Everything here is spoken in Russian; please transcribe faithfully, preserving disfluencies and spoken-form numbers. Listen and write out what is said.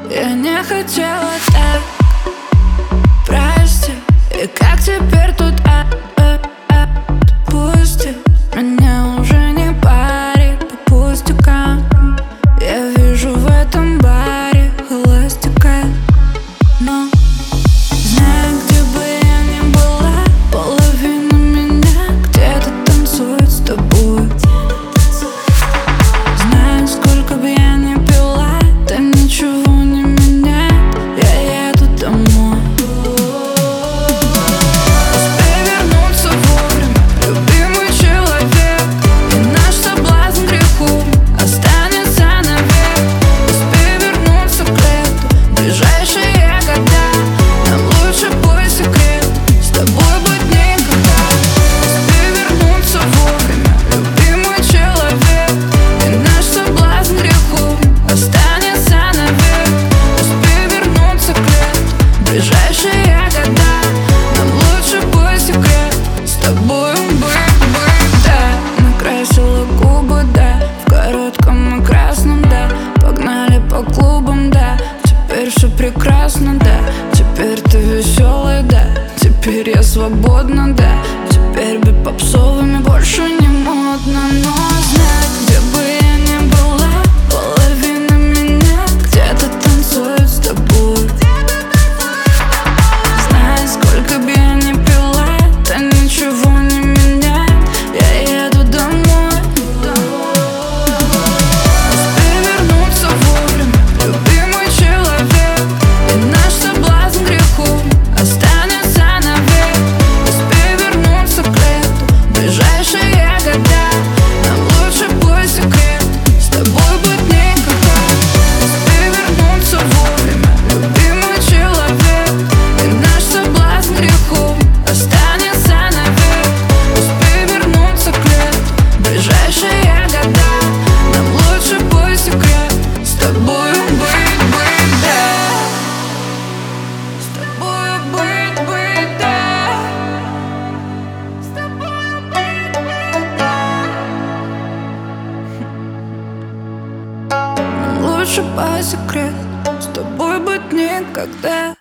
Я не хотела так, прости. И как теперь тут а, а, а, отпусти меня, уже не пари по пустякам. Я вижу в этом баре холостяка, но знаю, где бы я ни была, половина меня где-то танцует с тобой. Знаю, сколько бы я ни пила, это ничего не меняет, я еду домой. Успей вернуться вовремя, любимый человек, и наш соблазн греху останется навек. Успей вернуться к лету, в ближайшие года нам лучше бой секрет, с тобой быть никогда. Успей вернуться вовремя, любимый человек, и наш соблазн греху останется навек. Успей вернуться к лету, в ближайшие года нам лучше бой секрет, с тобой быть, быть, да. Накрасила губы, да, в коротком и красном, да. Погнали по клубам, да, теперь все прекрасно, да. Теперь ты веселый, да, теперь я свободна, да. Теперь быть попсовыми больше не модно. Но знай, где бы я ни была, половина меня где-то танцует с тобой. Знай, сколько бы я ни пила, это ничего не меняет, я еду домой. Успей вернуться вовремя, любимый человек, и наш соблазн греху останется навек. Успей вернуться к лету, в ближайшие года нам лучше бой секрет, с тобой быть никогда. Успей вернуться вовремя, любимый человек, и наш соблазн греху останется навек. Успей вернуться к лету, в ближайшие года нам лучше бой секрет, с тобой быть, быть, да. С тобой быть, быть, да. С тобой быть, быть, да. Нам лучше по секрету, с тобой быть никогда.